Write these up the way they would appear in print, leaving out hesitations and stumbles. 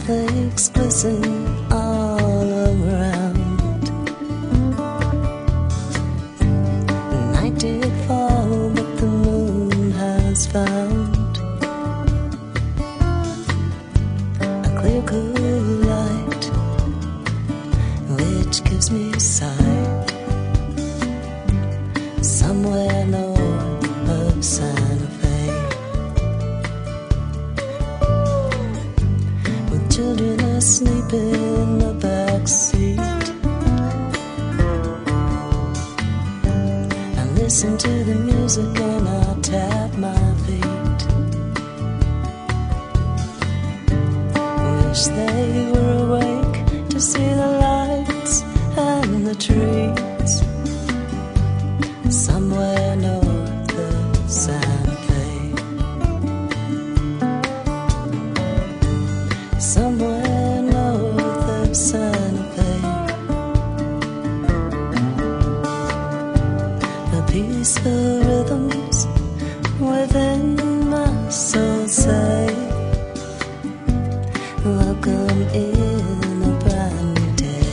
snowflakes glisten all around. Night did fall, but the moon has found a clear, cool light which gives me sight somewhere north of Santa Fe. Children asleep in the back seat, I listen to the music and I tap my feet. Wish they were awake to see the lights and the trees somewhere north of Santa Fe. Somewhere north of Santa Fe, the peaceful rhythms within my soul say, welcome in a brand new day.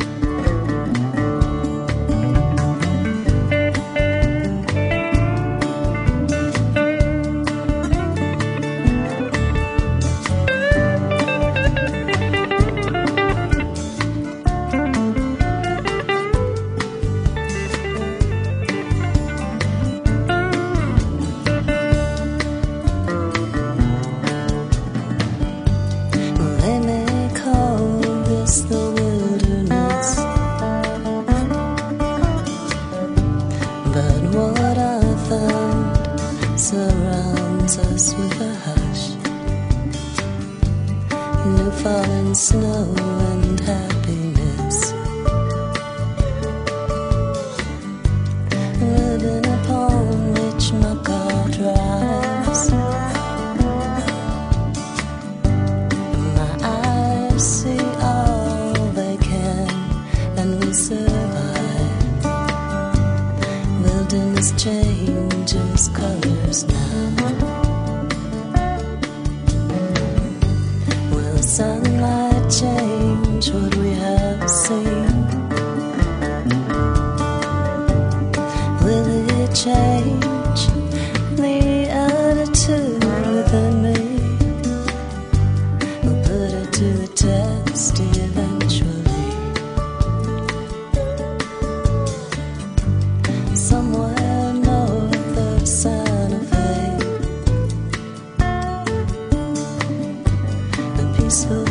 They may call this the wilderness, but what I found surrounds us with a hush. New fallen snow and happiness, living upon which my car drives. See all they can, and we survive. Wilderness changes colors now. Will sunlight change what we have seen? Will it change the attitude within me? To the test eventually. Somewhere north of Santa Fe, a peaceful